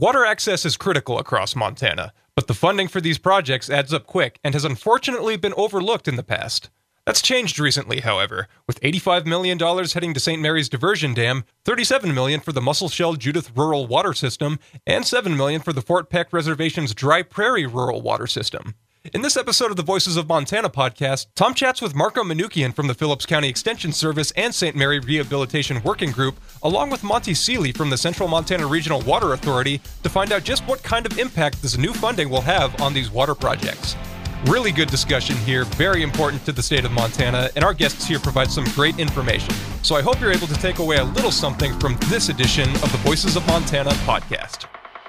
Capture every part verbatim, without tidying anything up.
Water access is critical across Montana, but the funding for these projects adds up quick and has unfortunately been overlooked in the past. That's changed recently, however, with eighty-five million dollars heading to Saint Mary's Diversion Dam, thirty-seven million dollars for the Musselshell Judith Rural Water System, and seven million dollars for the Fort Peck Reservation's Dry Prairie Rural Water System. In this episode of the Voices of Montana podcast, Tom chats with Marco Manukian from the Phillips County Extension Service and Saint Mary Rehabilitation Working Group, along with Monty Seeley from the Central Montana Regional Water Authority, to find out just what kind of impact this new funding will have on these water projects. Really good discussion here, very important to the state of Montana, and our guests here provide some great information. So I hope you're able to take away a little something from this edition of the Voices of Montana podcast.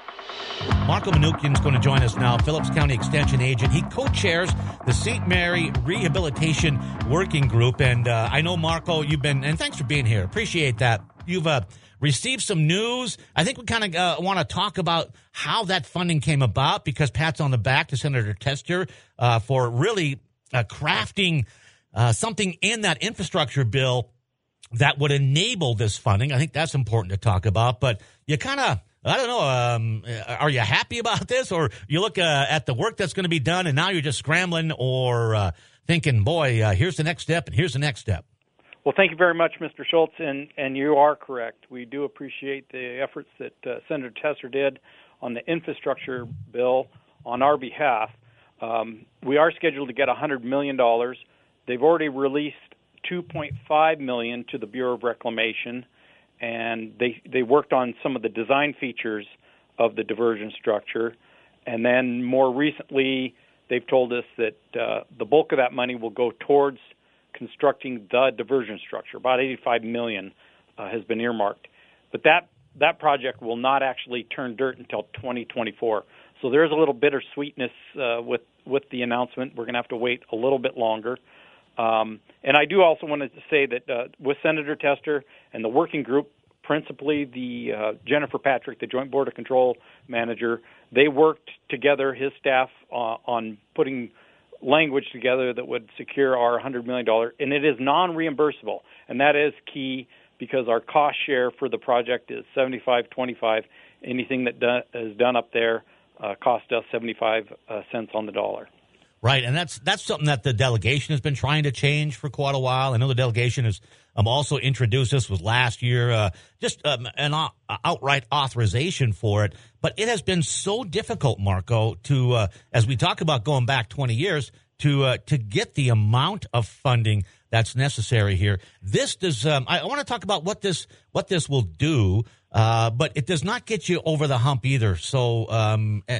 Marco Manukian is going to join us now, Phillips County Extension agent. He co-chairs the Saint Mary Rehabilitation Working Group. And uh, I know, Marco, you've been, and thanks for being here. Appreciate that. You've uh, received some news. I think we kind of uh, want to talk about how that funding came about, because Pat's on the back to Senator Tester uh, for really uh, crafting uh, something in that infrastructure bill that would enable this funding. I think that's important to talk about. But you kind of, I don't know, um, are you happy about this, or you look uh, at the work that's going to be done and now you're just scrambling, or uh, thinking, boy, uh, here's the next step and here's the next step? Well, thank you very much, Mister Schultz, and, and you are correct. We do appreciate the efforts that uh, Senator Tester did on the infrastructure bill on our behalf. Um, we are scheduled to get one hundred million dollars. They've already released two point five million dollars to the Bureau of Reclamation, and they they worked on some of the design features of the diversion structure. And then more recently, they've told us that uh, the bulk of that money will go towards constructing the diversion structure. About eighty-five million dollars uh, has been earmarked. But that, that project will not actually turn dirt until twenty twenty-four. So there's a little bittersweetness uh, with, with the announcement. We're going to have to wait a little bit longer. Um, and I do also want to say that uh, with Senator Tester and the working group, principally the uh, Jennifer Patrick, the Joint Board of Control manager, they worked together, his staff, uh, on putting language together that would secure our one hundred million dollars, and it is non-reimbursable, and that is key because our cost share for the project is seventy-five twenty-five. Anything that do- is done up there uh, costs us seventy-five uh, cents on the dollar. Right, and that's that's something that the delegation has been trying to change for quite a while. I know the delegation has um, also introduced this was last year, uh, just um, an o- outright authorization for it. But it has been so difficult, Marco, to uh, as we talk about going back twenty years, to uh, to get the amount of funding that's necessary here. This does. Um, I, I want to talk about what this what this will do, uh, but it does not get you over the hump either. So. Um, uh,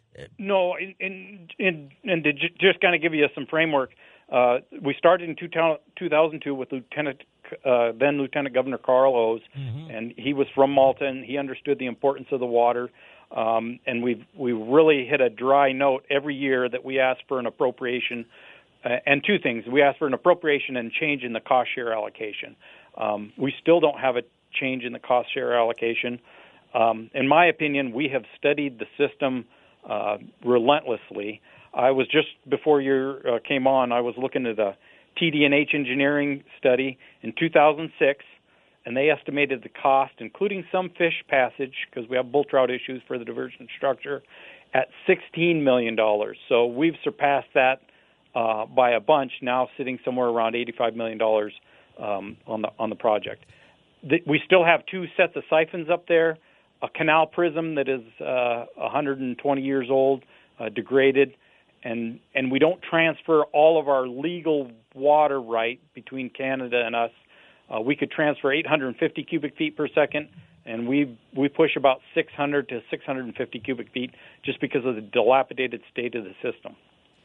No, and, and, and to just kind of give you some framework, uh, we started in two thousand two with Lieutenant, uh, then Lieutenant Governor Carl O's, mm-hmm. and he was from Malta, and he understood the importance of the water, um, and we've we really hit a dry note every year that we ask for an appropriation, uh, and two things. We ask for an appropriation and change in the cost share allocation. Um, we still don't have a change in the cost share allocation. Um, in my opinion, we have studied the system Uh, relentlessly. I was just, before you uh, came on, I was looking at a T D and H engineering study in two thousand six, and they estimated the cost, including some fish passage, because we have bull trout issues for the diversion structure, at sixteen million dollars. So we've surpassed that uh, by a bunch, now sitting somewhere around eighty-five million dollars um, on the on the project. The, we still have two sets of siphons up there, a canal prism that is uh, one hundred twenty years old, uh, degraded, and and we don't transfer all of our legal water right between Canada and us. Uh, we could transfer eight hundred fifty cubic feet per second, and we we push about six hundred to six hundred fifty cubic feet just because of the dilapidated state of the system.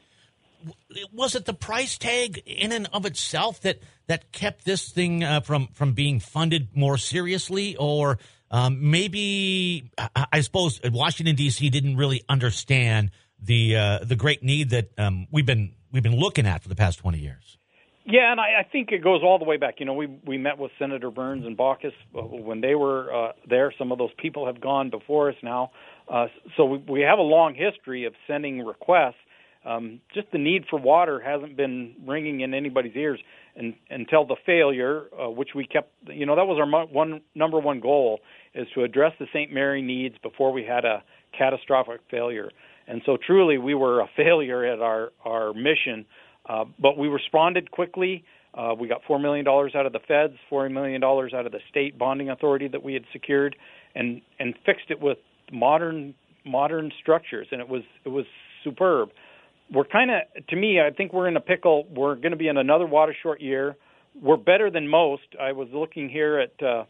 Was it the price tag in and of itself that, that kept this thing uh, from, from being funded more seriously, or Um, maybe, I suppose, Washington, D C didn't really understand the uh, the great need that um, we've been we've been looking at for the past twenty years. Yeah, and I, I think it goes all the way back. You know, we we met with Senator Burns and Baucus when they were uh, there. Some of those people have gone before us now. Uh, so we, we have a long history of sending requests. Um, just the need for water hasn't been ringing in anybody's ears and, until the failure, uh, which we kept, you know, that was our mo- one number one goal, is to address the Saint Mary needs before we had a catastrophic failure. And so truly we were a failure at our, our mission, uh, but we responded quickly. Uh, we got four million dollars out of the feds, four million dollars out of the state bonding authority that we had secured, and, and fixed it with modern modern structures, and it was it was superb. We're kind of, to me, I think we're in a pickle. We're going to be in another water short year. We're better than most. I was looking here at uh,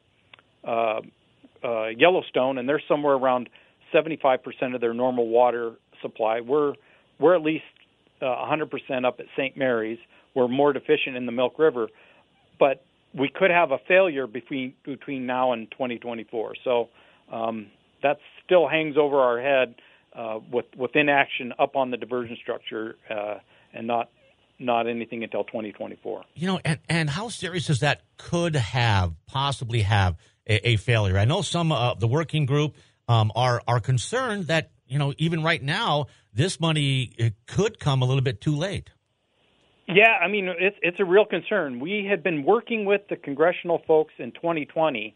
uh, uh, Yellowstone, and they're somewhere around seventy-five percent of their normal water supply. We're we're at least uh, one hundred percent up at Saint Mary's. We're more deficient in the Milk River, but we could have a failure between between now and twenty twenty-four. So um, that still hangs over our head. Uh, with, with inaction up on the diversion structure uh, and not not anything until twenty twenty-four. You know, and, and how serious is that could have, possibly have a, a failure? I know some of uh, the working group um, are are concerned that, you know, even right now, this money it could come a little bit too late. Yeah, I mean, it's, it's a real concern. We had been working with the congressional folks in twenty twenty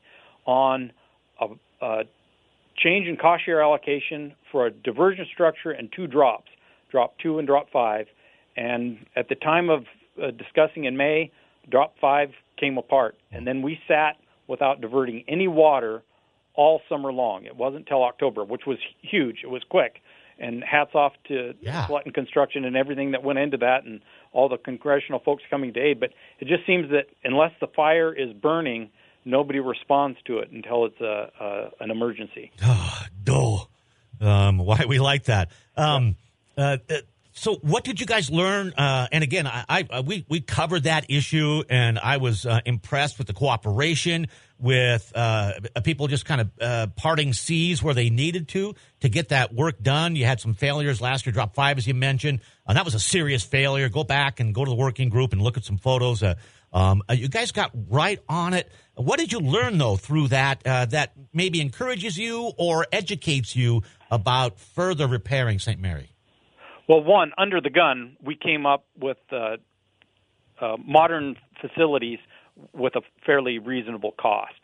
on a, a change in cost share allocation for a diversion structure and two drops, drop two and drop five. And at the time of uh, discussing in May, drop five came apart. And then we sat without diverting any water all summer long. It wasn't till October, which was huge. It was quick. And hats off to yeah. Sutton Construction and everything that went into that and all the congressional folks coming to aid. But it just seems that unless the fire is burning, nobody responds to it until it's a, a an emergency. Oh, dull. Um, why we like that. Um, uh, uh, so what did you guys learn? Uh, and again, I, I we, we covered that issue, and I was uh, impressed with the cooperation with uh, people just kind of uh, parting seas where they needed to to get that work done. You had some failures last year, drop five, as you mentioned. Uh, that was a serious failure. Go back and go to the working group and look at some photos. Uh, um, uh, you guys got right on it. What did you learn, though, through that uh, that maybe encourages you or educates you about further repairing Saint Mary? Well, one, under the gun, we came up with uh, uh, modern facilities with a fairly reasonable cost.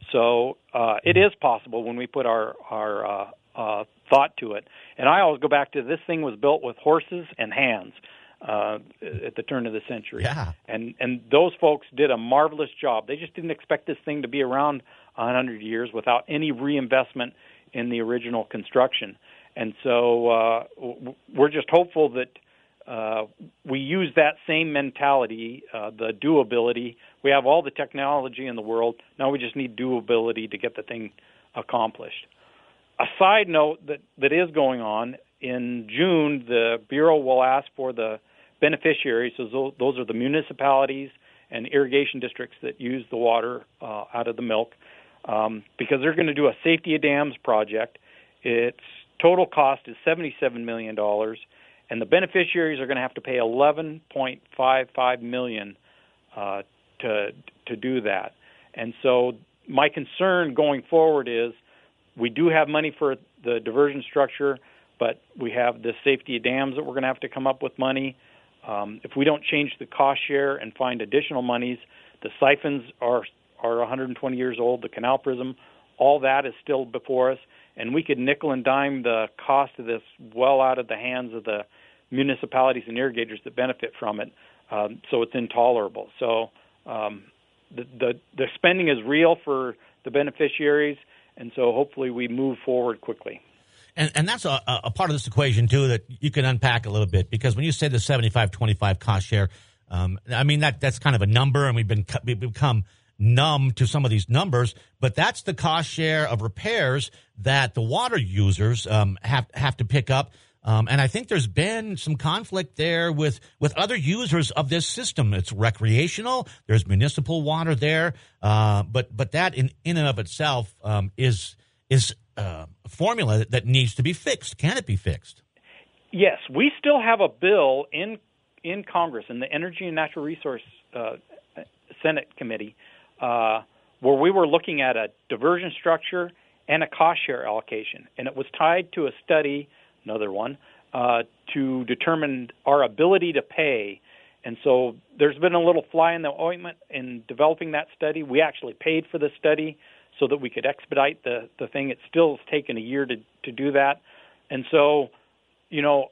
So uh, it is possible when we put our, our uh, uh, thought to it. And I always go back to this thing was built with horses and hands uh, at the turn of the century. Yeah. And, and those folks did a marvelous job. They just didn't expect this thing to be around one hundred years without any reinvestment in the original construction. And so uh, we're just hopeful that uh, we use that same mentality, uh, the doability. We have all the technology in the world. Now we just need doability to get the thing accomplished. A side note that, that is going on, in June, the Bureau will ask for the beneficiaries, so those are the municipalities and irrigation districts that use the water uh, out of the milk, um, because they're going to do a safety of dams project. Its total cost is seventy-seven million dollars, and the beneficiaries are going to have to pay eleven point five five million dollars uh, to to do that. And so my concern going forward is we do have money for the diversion structure, but we have the safety of dams that we're going to have to come up with money. Um, if we don't change the cost share and find additional monies, the siphons are are one hundred twenty years old, the canal prism, all that is still before us, and we could nickel and dime the cost of this well out of the hands of the municipalities and irrigators that benefit from it, um, so it's intolerable. So um, the, the the spending is real for the beneficiaries, and so hopefully we move forward quickly. And, and that's a, a part of this equation, too, that you can unpack a little bit, because when you say the seventy-five twenty-five cost share, um, I mean, that that's kind of a number, and we've been we've become numb to some of these numbers, but that's the cost share of repairs that the water users um, have have to pick up. Um, and I think there's been some conflict there with, with other users of this system. It's recreational. There's municipal water there. Uh, but but that in, in and of itself um, is is uh, a formula that needs to be fixed. Can it be fixed? Yes. We still have a bill in in Congress, in the Energy and Natural Resource uh, Senate Committee, uh, where we were looking at a diversion structure and a cost share allocation. And it was tied to a study, another one, uh, to determine our ability to pay. And so there's been a little fly in the ointment in developing that study. We actually paid for the study so that we could expedite the, the thing. It still has taken a year to, to do that. And so, you know,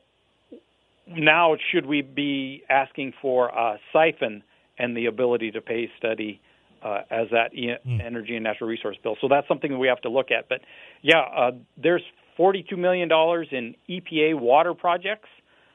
now should we be asking for a siphon and the ability to pay study uh, as that e- mm. energy and natural resource bill? So that's something that we have to look at. But, yeah, uh, there's forty-two million dollars in E P A water projects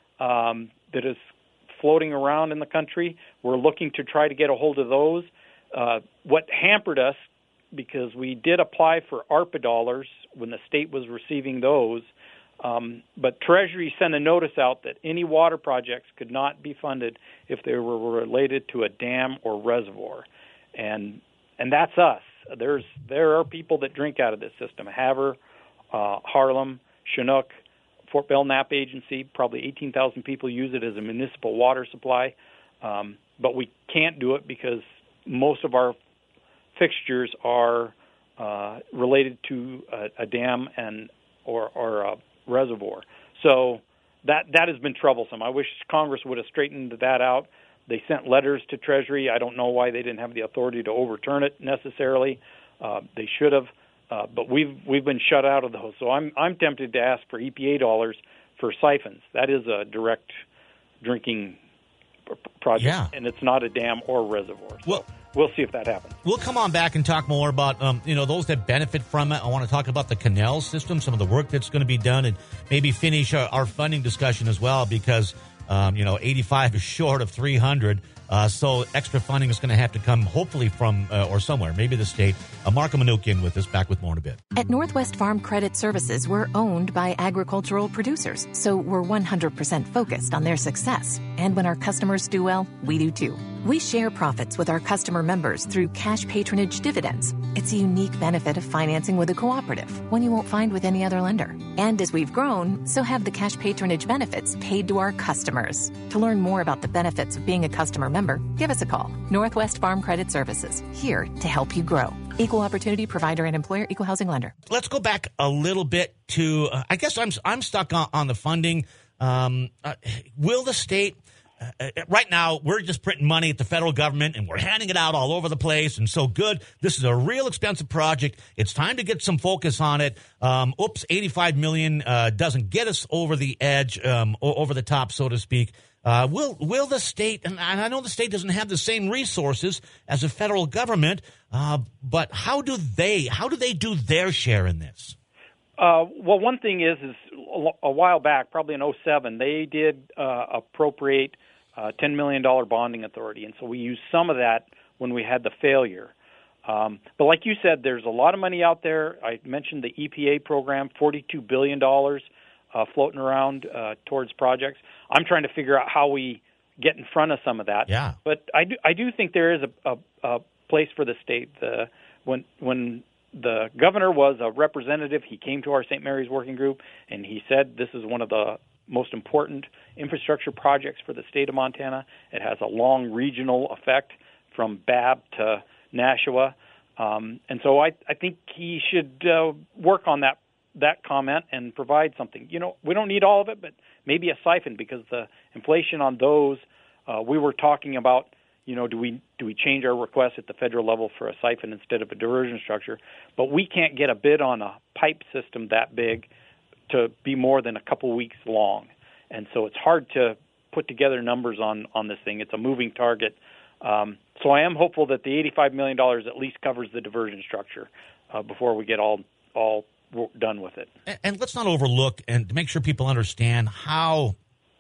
um, that is floating around in the country. We're looking to try to get a hold of those. Uh, what hampered us, because we did apply for ARPA dollars when the state was receiving those, um, but Treasury sent a notice out that any water projects could not be funded if they were related to a dam or reservoir. And and that's us. There's There are people that drink out of this system. Havre, uh, Harlem, Chinook, Fort Belknap Agency, probably eighteen thousand people use it as a municipal water supply. Um, but we can't do it because most of our fixtures are uh, related to a, a dam and or, or a reservoir. So that that has been troublesome. I wish Congress would have straightened that out. They sent letters to Treasury. I don't know why they didn't have the authority to overturn it necessarily. Uh, they should have. Uh, but we've we've been shut out of those. So I'm I'm tempted to ask for E P A dollars for siphons. That is a direct drinking project, yeah. and it's not a dam or reservoir. So well, we'll see if that happens. We'll come on back and talk more about um, you know those that benefit from it. I want to talk about the canal system, some of the work that's going to be done, and maybe finish our, our funding discussion as well, because um, you know eighty-five is short of three hundred. Uh, so extra funding is going to have to come, hopefully, from uh, or somewhere, maybe the state. Uh, Marco Manukian with us. Back with more in a bit. At Northwest Farm Credit Services, we're owned by agricultural producers, so we're one hundred percent focused on their success. And when our customers do well, we do too. We share profits with our customer members through cash patronage dividends. It's a unique benefit of financing with a cooperative, one you won't find with any other lender. And as we've grown, so have the cash patronage benefits paid to our customers. To learn more about the benefits of being a customer member, give us a call. Northwest Farm Credit Services, here to help you grow. Equal opportunity provider and employer, equal housing lender. Let's go back a little bit to, uh, I guess I'm I'm stuck on, on the funding. Um, uh, will the state... Uh, right now, we're just printing money at the federal government, and we're handing it out all over the place. And so good. This is a real expensive project. It's time to get some focus on it. Um, oops, eighty-five million dollars uh, doesn't get us over the edge, um, over the top, so to speak. Uh, will will the state, and I know the state doesn't have the same resources as the federal government, uh, but how do they how do they do their share in this? Uh, well, one thing is, is a while back, probably in oh seven, they did uh, appropriate uh, ten million dollars bonding authority, and so we used some of that when we had the failure. Um, but like you said, there's a lot of money out there. I mentioned the E P A program, forty-two billion dollars uh, floating around uh, towards projects. I'm trying to figure out how we get in front of some of that. Yeah. But I do, I do think there is a, a, a place for the state. The, when when the governor was a representative, he came to our Saint Mary's Working Group, and he said this is one of the most important infrastructure projects for the state of Montana. It has a long regional effect from Babb to Nashua. Um, and so I, I think he should uh, work on that that comment and provide something. You know, we don't need all of it, but maybe a siphon, because the inflation on those, uh, we were talking about, you know, do we do we change our request at the federal level for a siphon instead of a diversion structure? But we can't get a bid on a pipe system that big to be more than a couple weeks long. And so it's hard to put together numbers on, on this thing. It's a moving target. Um, so I am hopeful that the eighty-five million dollars at least covers the diversion structure uh, before we get all all done with it. And, and let's not overlook, and to make sure people understand how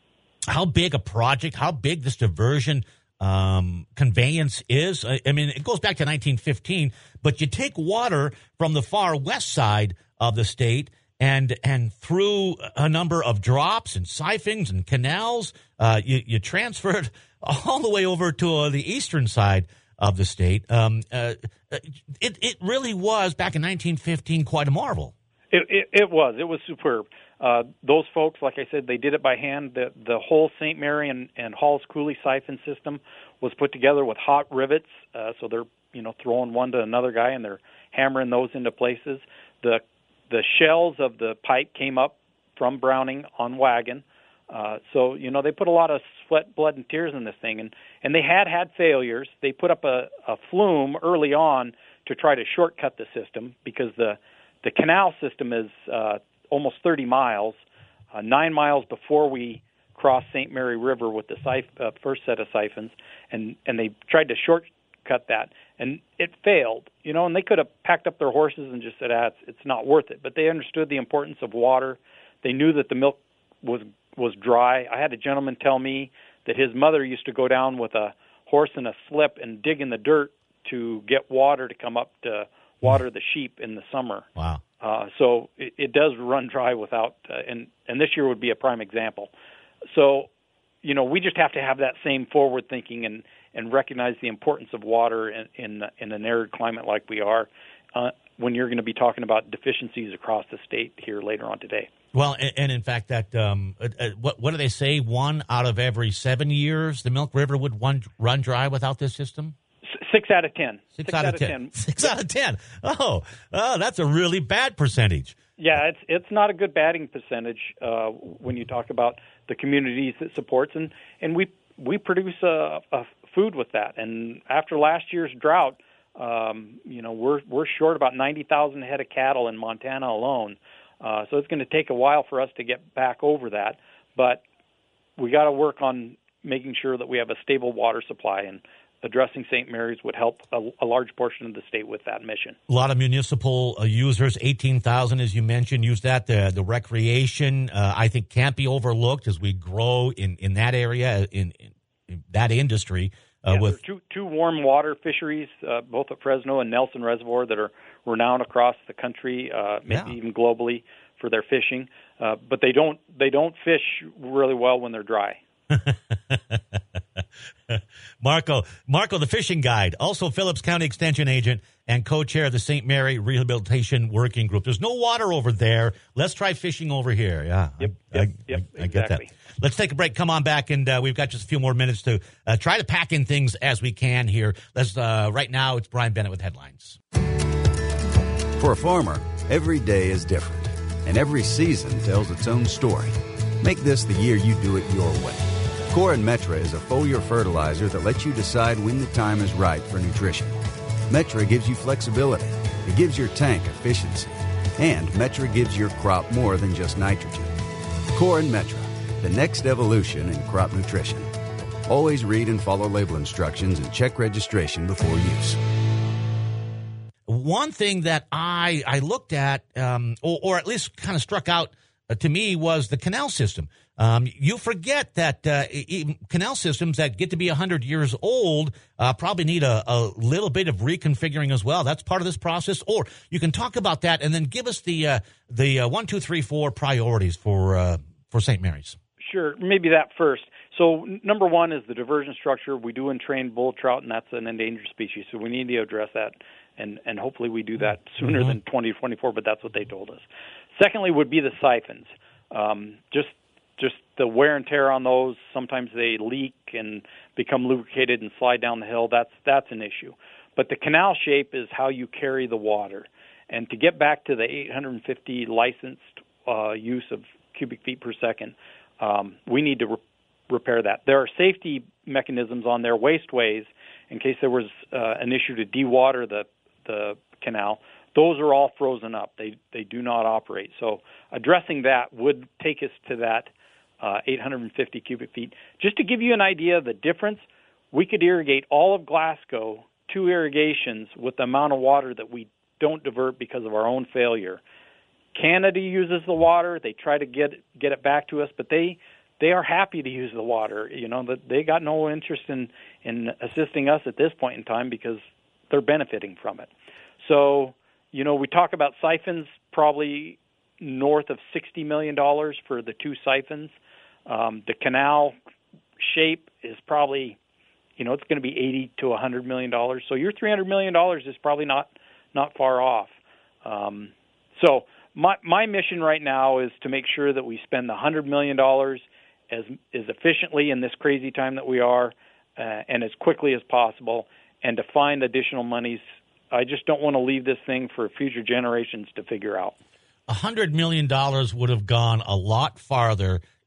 how big a project, how big this diversion um, conveyance is. I, I mean, it goes back to nineteen fifteen, but you take water from the far west side of the state, and and through a number of drops and siphons and canals, uh, you, you transfer it all the way over to uh, the eastern side of the state. Um, uh, it it really was, back in nineteen fifteen, quite a marvel. It, it, it was. It was superb. Uh, those folks, like I said, they did it by hand. The the whole Saint Mary and, and Halls Coulee siphon system was put together with hot rivets. Uh, so they're you know throwing one to another guy, and they're hammering those into places. The the shells of the pipe came up from Browning on wagon. Uh, so, you know, they put a lot of sweat, blood, and tears in this thing, and, and they had had failures. They put up a, a flume early on to try to shortcut the system because the, the canal system is uh, almost thirty miles, uh, nine miles before we crossed Saint Mary River with the siph- uh, first set of siphons, and, and they tried to shortcut that, and it failed. You know, and they could have packed up their horses and just said, ah, it's, it's not worth it. But they understood the importance of water. They knew that the milk was was dry. I had a gentleman tell me that his mother used to go down with a horse and a slip and dig in the dirt to get water to come up to water the sheep in the summer. Wow. Uh, so it, it does run dry without, uh, and, and this year would be a prime example. So, you know, we just have to have that same forward thinking and, and recognize the importance of water in, in, in an arid climate like we are uh, when you're going to be talking about deficiencies across the state here later on today. Well, and, and in fact, that um, uh, uh, what what do they say? One out of every seven years, the Milk River would one, run dry without this system. S- six out of ten. Six, Six out, out of ten. ten. Six out of ten. Oh, oh, that's a really bad percentage. Yeah, it's it's not a good batting percentage uh, when you talk about the communities it supports, and, and we we produce a, a food with that. And after last year's drought, um, you know, we're we're short about ninety thousand head of cattle in Montana alone. Uh, so it's going to take a while for us to get back over that, but we got to work on making sure that we have a stable water supply, and addressing Saint Mary's would help a, a large portion of the state with that mission. A lot of municipal uh, users, eighteen thousand as you mentioned, use that. The, the recreation, uh, I think, can't be overlooked as we grow in, in that area, in, in, in that industry. Uh, yeah, with two, two warm water fisheries, uh, both at Fresno and Nelson Reservoir, that are renowned across the country, uh, maybe yeah. even globally, for their fishing. Uh, but they don't they don't fish really well when they're dry. Marco, Marco, the fishing guide, also Phillips County Extension agent and co-chair of the Saint Mary Rehabilitation Working Group. There's no water over there. Let's try fishing over here. Yeah, yep, I, yep, I, yep, I, I get exactly. that. Let's take a break. Come on back, and uh, we've got just a few more minutes to uh, try to pack in things as we can here. Let's. Uh, right now, it's Brian Bennett with headlines. For a farmer, every day is different, and every season tells its own story. Make this the year you do it your way. Core and Metra is a foliar fertilizer that lets you decide when the time is right for nutrition. Metra gives you flexibility. It gives your tank efficiency. And Metra gives your crop more than just nitrogen. Core and Metra, the next evolution in crop nutrition. Always read and follow label instructions and check registration before use. One thing that I, I looked at, um, or, or at least kind of struck out uh, to me, was the canal system. Um, you forget that uh, e- canal systems that get to be one hundred years old uh, probably need a, a little bit of reconfiguring as well. That's part of this process. Or you can talk about that and then give us the uh, the uh, one, two, three, four priorities for uh, for Saint Mary's. Sure, maybe that first. So number one is the diversion structure. We do entrain bull trout, and that's an endangered species, so we need to address that, and, and hopefully we do that sooner mm-hmm. than twenty twenty-four, but that's what they told us. Secondly would be the siphons. Um, just just the wear and tear on those. Sometimes they leak and become lubricated and slide down the hill. That's that's an issue. But the canal shape is how you carry the water. And to get back to the eight hundred fifty licensed uh, use of cubic feet per second, um, we need to re- repair that. There are safety mechanisms on their wasteways in case there was uh, an issue to dewater the the canal. Those are all frozen up. They they do not operate. So addressing that would take us to that uh, eight hundred fifty cubic feet. Just to give you an idea of the difference, we could irrigate all of Glasgow, two irrigations, with the amount of water that we don't divert because of our own failure. Canada uses the water. They try to get get it back to us, but they they are happy to use the water. You know, that they got no interest in, in assisting us at this point in time because they're benefiting from it. So, you know, we talk about siphons, probably north of sixty million dollars for the two siphons. Um, the canal shape is probably, you know, it's going to be eighty to one hundred million dollars. So your three hundred million dollars is probably not, not far off. Um, so my my mission right now is to make sure that we spend the one hundred million dollars as, as efficiently in this crazy time that we are uh, and as quickly as possible, and to find additional monies. I just don't want to leave this thing for future generations to figure out. one hundred million dollars would have gone a lot farther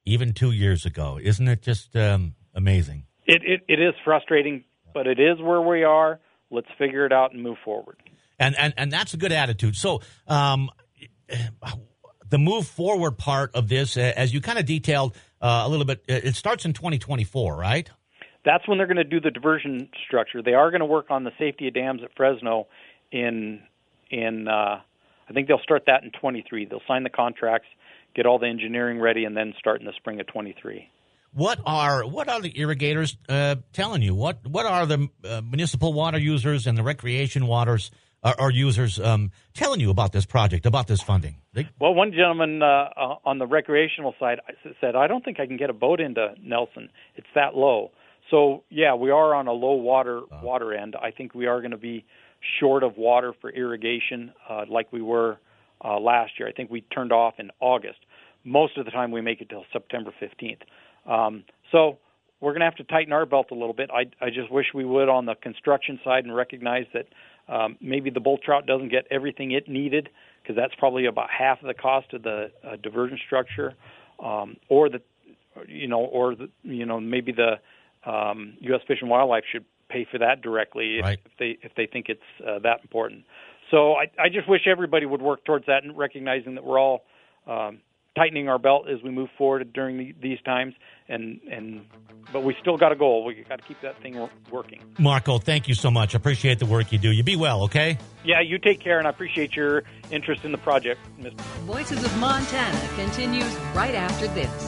even two years ago. Isn't it just um, amazing? It, it it is frustrating, but it is where we are. Let's figure it out and move forward. And and, and that's a good attitude. So um, the move forward part of this, as you kind of detailed uh, a little bit, it starts in twenty twenty-four, right? That's when they're going to do the diversion structure. They are going to work on the safety of dams at Fresno in in uh, I think they'll start that in twenty-three. They'll sign the contracts, get all the engineering ready, and then start in the spring of twenty-three. What are what are the irrigators uh, telling you? What what are the uh, municipal water users and the recreation waters uh, or users um, telling you about this project, about this funding? They- well, one gentleman uh, uh, on the recreational side said, "I don't think I can get a boat into Nelson. It's that low." So yeah, we are on a low water uh, water end. I think we are going to be short of water for irrigation, uh, like we were uh, last year. I think we turned off in August. Most of the time, we make it till September fifteenth. Um, so we're going to have to tighten our belt a little bit. I, I just wish we would on the construction side and recognize that um, maybe the bull trout doesn't get everything it needed, because that's probably about half of the cost of the uh, diversion structure, um, or the, you know, or the, you know, maybe the um, U S Fish and Wildlife should pay for that directly if, right. if they if they think it's uh, that important. So I, I just wish everybody would work towards that, and recognizing that we're all um, tightening our belt as we move forward during the, these times, and and but we still got a goal. We got to keep that thing working. Marco, thank you so much. I appreciate the work you do. You be well, okay? Yeah, you take care, and I appreciate your interest in the project, Mister Voices of Montana continues right after this.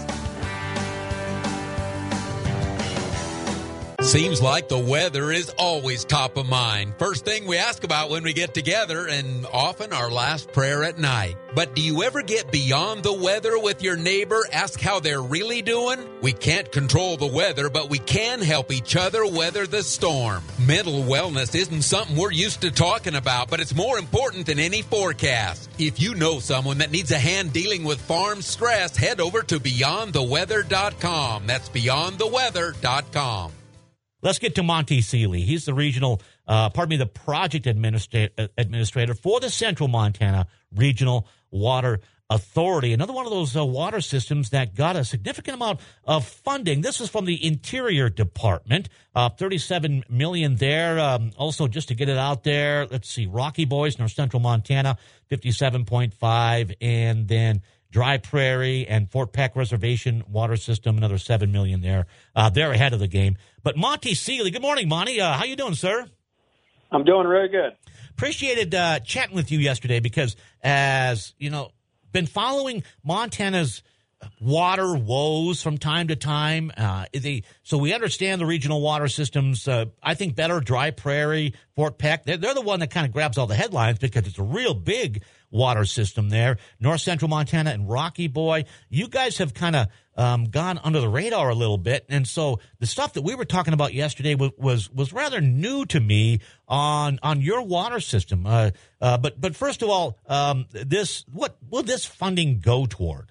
Seems like the weather is always top of mind. First thing we ask about when we get together, and often our last prayer at night. But do you ever get beyond the weather with your neighbor? Ask how they're really doing? We can't control the weather, but we can help each other weather the storm. Mental wellness isn't something we're used to talking about, but it's more important than any forecast. If you know someone that needs a hand dealing with farm stress, head over to beyond the weather dot com. That's beyond the weather dot com. Let's get to Monty Seeley. He's the regional, uh, pardon me, the project administra- administrator for the Central Montana Regional Water Authority. Another one of those uh, water systems that got a significant amount of funding. This is from the Interior Department, uh, thirty-seven million dollars there. Um, also, just to get it out there, let's see, Rocky Boys, North Central Montana, fifty-seven point five, and then Dry Prairie and Fort Peck Reservation Water System, another seven million dollars there. Uh, they're ahead of the game. But Monty Seeley, good morning, Monty. Uh, how you doing, sir? I'm doing really good. Appreciated uh, chatting with you yesterday because, as you know, been following Montana's water woes from time to time. Uh, they, so we understand the regional water systems, uh, I think, better. Dry Prairie, Fort Peck, they're, they're the one that kind of grabs all the headlines because it's a real big water system there. North Central Montana and Rocky Boy, you guys have kind of um, gone under the radar a little bit. And so the stuff that we were talking about yesterday was was, was rather new to me on on your water system. Uh, uh, but but first of all, um, this what will this funding go toward?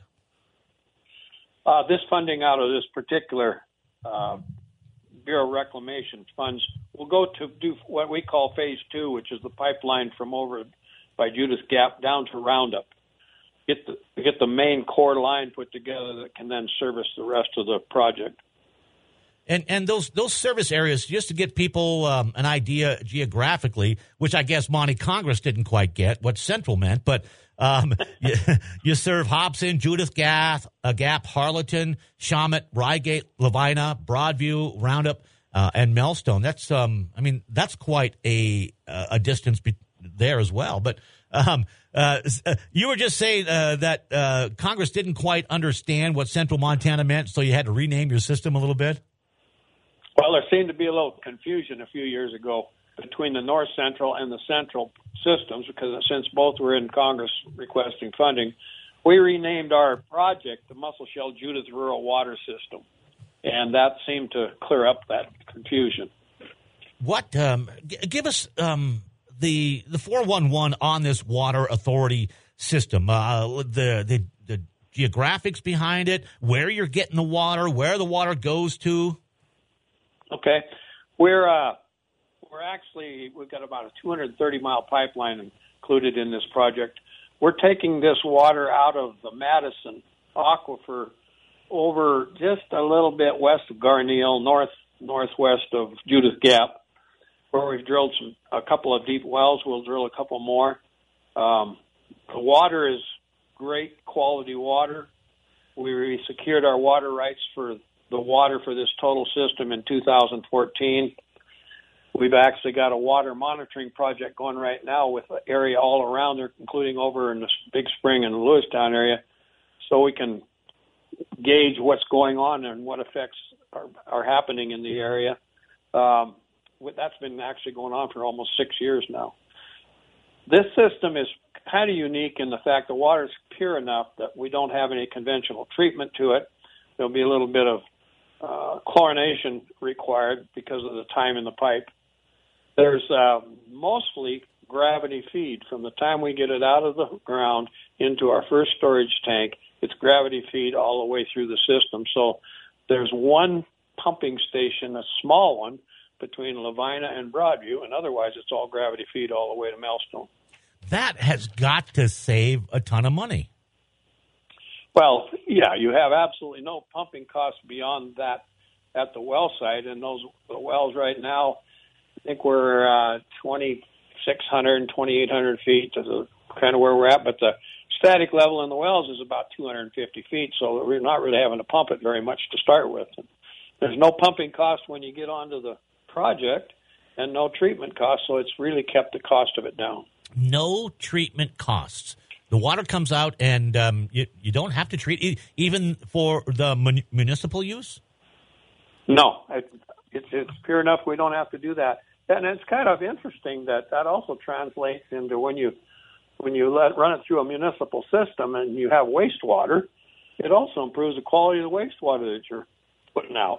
Uh, this funding out of this particular uh, Bureau of Reclamation funds will go to do what we call phase two, which is the pipeline from over by Judas Gap down to Roundup. Get the get the main core line put together that can then service the rest of the project. And and those those service areas, just to get people um, an idea geographically, which I guess Monty Congress didn't quite get what Central meant, but um, you, you serve Hobson, Judith Gap, uh, Gap, Harleton, Shawmut, Rygate, Lavina, Broadview, Roundup, uh, and Melstone. That's um, I mean that's quite a a distance be- there as well. But um, uh, you were just saying uh, that uh, Congress didn't quite understand what Central Montana meant, so you had to rename your system a little bit. Well, there seemed to be a little confusion a few years ago between the North Central and the Central systems, because since both were in Congress requesting funding, we renamed our project the Musselshell Judith Rural Water System, and that seemed to clear up that confusion. What? Um, g- give us um, the the four one one on this water authority system, uh, the, the the geographics behind it, where you're getting the water, where the water goes to. Okay, we're uh, we're actually we've got about a two hundred thirty mile pipeline included in this project. We're taking this water out of the Madison aquifer over just a little bit west of Garneal, north northwest of Judith Gap, where we've drilled some a couple of deep wells. We'll drill a couple more. Um, the water is great quality water. We secured our water rights for the water for this total system in two thousand fourteen. We've actually got a water monitoring project going right now with the area all around there, including over in the Big Spring and the Lewistown area, so we can gauge what's going on and what effects are, are happening in the area. Um, that's been actually going on for almost six years now. This system is kind of unique in the fact the water is pure enough that we don't have any conventional treatment to it. There'll be a little bit of uh, chlorination required because of the time in the pipe. There's uh, mostly gravity feed. From the time we get it out of the ground into our first storage tank, it's gravity feed all the way through the system. So there's one pumping station, a small one, between Lavina and Broadview, and otherwise it's all gravity feed all the way to Melstone. That has got to save a ton of money. Well, yeah, you have absolutely no pumping costs beyond that at the well site, and those the wells right now, I think we're uh, twenty-six hundred and twenty-eight hundred feet to the kind of where we're at, but the static level in the wells is about two hundred fifty feet, so we're not really having to pump it very much to start with. There's no pumping cost when you get onto the project and no treatment costs, so it's really kept the cost of it down. No treatment costs. The water comes out and um, you, you don't have to treat it, even for the mun- municipal use? No, it, it's, it's pure enough we don't have to do that. And it's kind of interesting that that also translates into when you when you let run it through a municipal system and you have wastewater, it also improves the quality of the wastewater that you're putting out.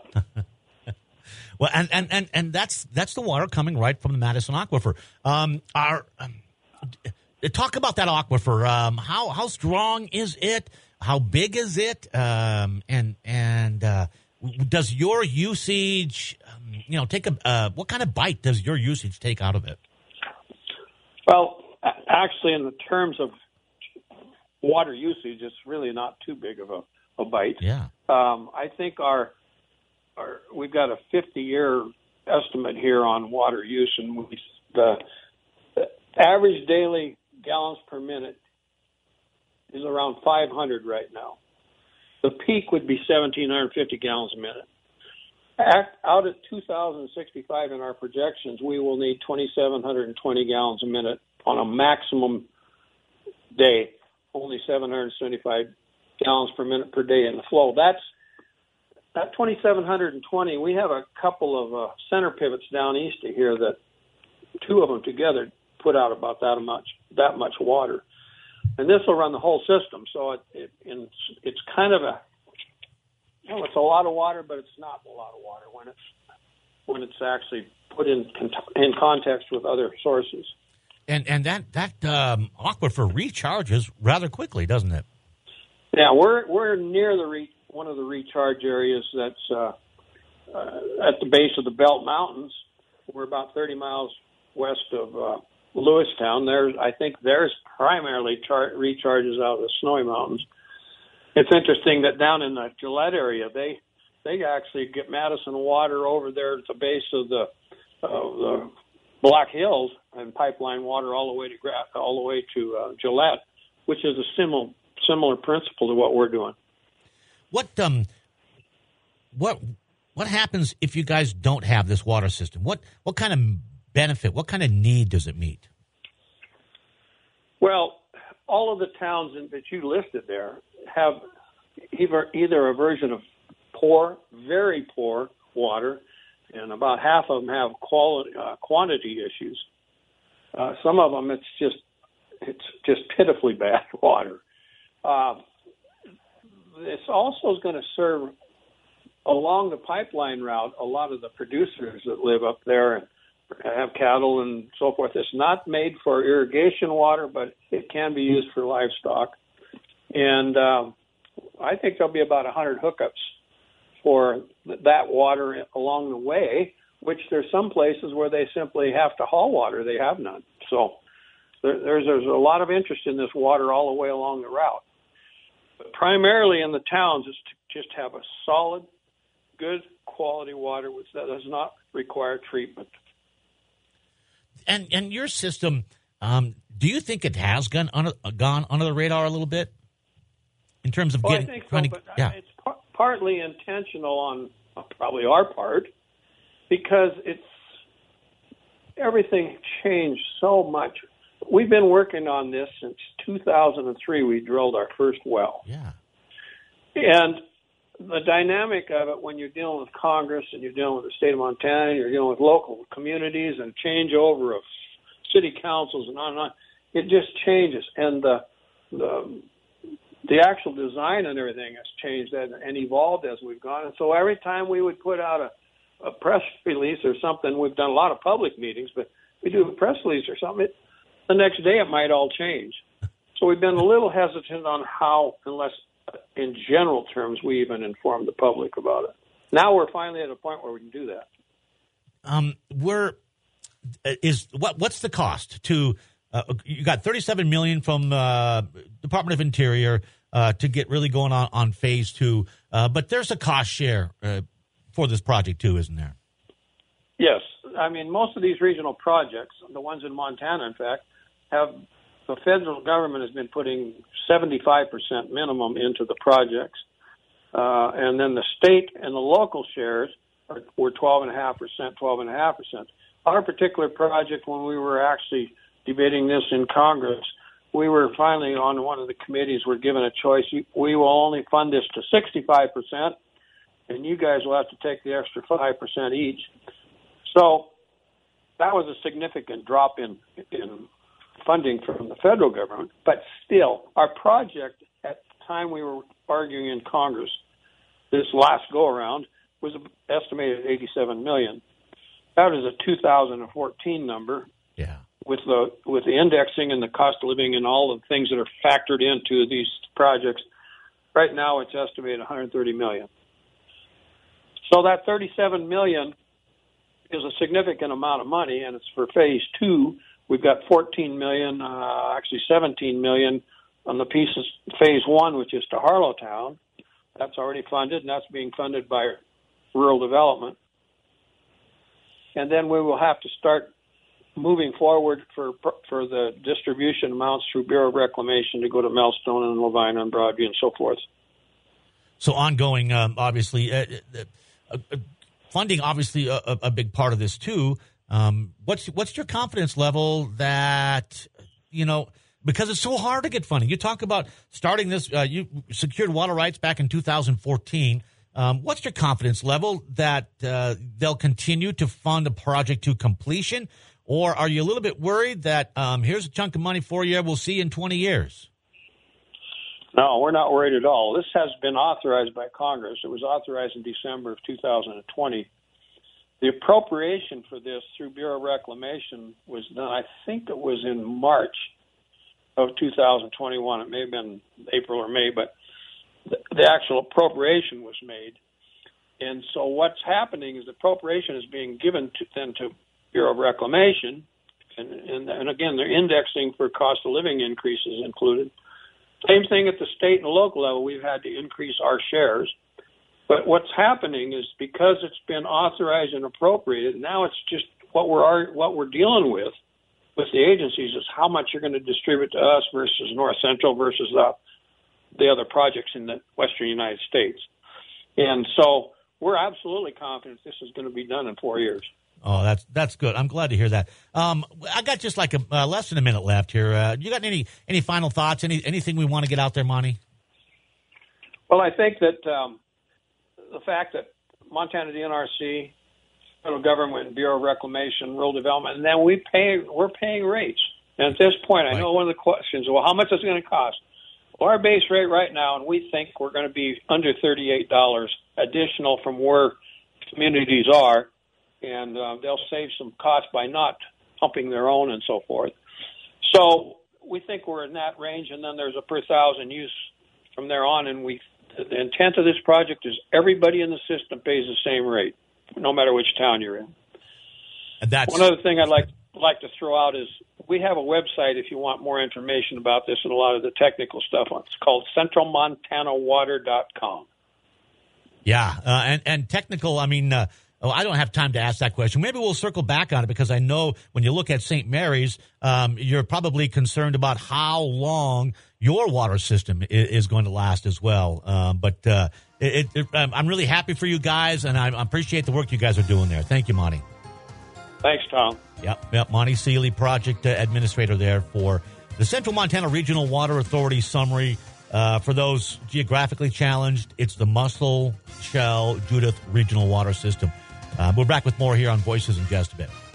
Well, and, and, and, and that's that's the water coming right from the Madison Aquifer. Um, our um, talk about that aquifer. Um, how how strong is it? How big is it? Um, and and uh, does your usage, um, you know, take a uh, what kind of bite does your usage take out of it? Well, actually, in the terms of water usage, it's really not too big of a, a bite. Yeah. Um, I think our Our, we've got a fifty-year estimate here on water use, and we, the, the average daily gallons per minute is around five hundred right now. The peak would be one thousand seven hundred fifty gallons a minute. Act, out at two thousand sixty-five in our projections, we will need two thousand seven hundred twenty gallons a minute on a maximum day, only seven hundred seventy-five gallons per minute per day in the flow. That's That two thousand seven hundred twenty, we have a couple of uh, center pivots down east of here that two of them together put out about that much that much water, and this will run the whole system. So it, it in, it's kind of a well, it's a lot of water, but it's not a lot of water when it's when it's actually put in in context with other sources. And and that that um, aquifer recharges rather quickly, doesn't it? Yeah, we're we're near the re- one of the recharge areas that's uh, uh, at the base of the Belt Mountains. We're about thirty miles west of uh, Lewistown. There's, I think there's primarily char- recharges out of the Snowy Mountains. It's interesting that down in the Gillette area, they they actually get Madison water over there at the base of the, uh, the Black Hills and pipeline water all the way to Gra- all the way to uh, Gillette, which is a similar similar principle to what we're doing. What um, what what happens if you guys don't have this water system? What what kind of benefit, what kind of need does it meet? Well, all of the towns that you listed there have either either a version of poor, very poor water, and about half of them have quality uh, quantity issues. Uh, some of them, it's just it's just pitifully bad water. Uh, this also is going to serve along the pipeline route a lot of the producers that live up there and have cattle and so forth. It's not made for irrigation water, but it can be used for livestock. And um, I think there'll be about one hundred hookups for that water along the way, which there's some places where they simply have to haul water. They have none. So there, there's, there's a lot of interest in this water all the way along the route. But primarily in the towns, it's just have a solid, good quality water which that does not require treatment. And and your system, um, do you think it has gone under, gone under the radar a little bit in terms of well, getting? I think so, trying to, but yeah. it's par- partly intentional on uh, probably our part because it's everything changed so much. We've been working on this since two thousand three. We drilled our first well. Yeah. And the dynamic of it when you're dealing with Congress and you're dealing with the state of Montana, you're dealing with local communities and changeover of city councils and on and on, it just changes. And the the, the actual design and everything has changed and, and evolved as we've gone. And so every time we would put out a, a press release or something, we've done a lot of public meetings, but we do a press release or something, it, the next day it might all change. So we've been a little hesitant on how, unless in general terms, we even inform the public about it. Now we're finally at a point where we can do that. Um, we're is what what's the cost to? Uh, you got thirty-seven million dollars from uh, Department of Interior uh, to get really going on on phase two, uh, but there's a cost share uh, for this project too, isn't there? Yes, I mean most of these regional projects, the ones in Montana, in fact, have the federal government has been putting seventy-five percent minimum into the projects, uh, and then the state and the local shares are, were twelve point five percent, twelve point five percent. Our particular project, when we were actually debating this in Congress, we were finally on one of the committees, were given a choice. We will only fund this to sixty-five percent, and you guys will have to take the extra five percent each. So that was a significant drop in in funding from the federal government, but still, our project at the time we were arguing in Congress this last go-around was estimated at eighty-seven million dollars. That is a two thousand fourteen number. Yeah. With the with the indexing and the cost of living and all the things that are factored into these projects, right now it's estimated one hundred thirty million dollars. So that thirty-seven million dollars is a significant amount of money, and it's for phase two. We've got fourteen million dollars, uh, actually seventeen million dollars on the pieces phase one, which is to Harlowtown. That's already funded, and that's being funded by rural development. And then we will have to start moving forward for for the distribution amounts through Bureau of Reclamation to go to Melstone and Levina and Broadview and so forth. So ongoing, um, obviously, uh, uh, uh, funding obviously a, a big part of this too. Um, what's what's your confidence level that, you know, because it's so hard to get funding. You talk about starting this, uh, you secured water rights back in two thousand fourteen. Um, what's your confidence level that uh, they'll continue to fund a project to completion? Or are you a little bit worried that um, here's a chunk of money for you, we'll see you in twenty years? No, we're not worried at all. This has been authorized by Congress. It was authorized in December of two thousand twenty. The appropriation for this through Bureau of Reclamation was done, I think it was in March of two thousand twenty-one. It may have been April or May, but the, the actual appropriation was made. And so what's happening is the appropriation is being given to, then to Bureau of Reclamation, and, and, and again, they're indexing for cost of living increases included. Same thing at the state and local level. We've had to increase our shares. But what's happening is because it's been authorized and appropriated, now it's just what we're what we're dealing with with the agencies is how much you're going to distribute to us versus North Central versus the, the other projects in the western United States. And so we're absolutely confident this is going to be done in four years. Oh, that's that's good. I'm glad to hear that. Um, I got just like a uh, less than a minute left here. Uh, you got any any final thoughts? Any anything we want to get out there, Monty? Well, I think that um, the fact that Montana D N R C, federal government, Bureau of Reclamation, rural development, and then we pay we're paying rates. And at this point, I know one of the questions, well, how much is it going to cost? Well, our base rate right now, and we think we're going to be under thirty-eight dollars additional from where communities are. And uh, they'll save some cost by not pumping their own and so forth. So we think we're in that range, and then there's a per thousand use from there on. And we, the intent of this project is everybody in the system pays the same rate, no matter which town you're in. And that's one other thing I'd like like to throw out is we have a website if you want more information about this and a lot of the technical stuff on. It's called central montana water dot com. Yeah, uh, and, and technical, I mean, uh, oh, I don't have time to ask that question. Maybe we'll circle back on it because I know when you look at Saint Mary's, um, you're probably concerned about how long your water system is, is going to last as well. Um, but uh, it, it, I'm really happy for you guys, and I appreciate the work you guys are doing there. Thank you, Monty. Thanks, Tom. Yep, yep. Monty Seeley, project uh, administrator there for the Central Montana Regional Water Authority summary. Uh, for those geographically challenged, it's the Muscle Shell Judith Regional Water System. Uh, we're back with more here on Voices in just a bit.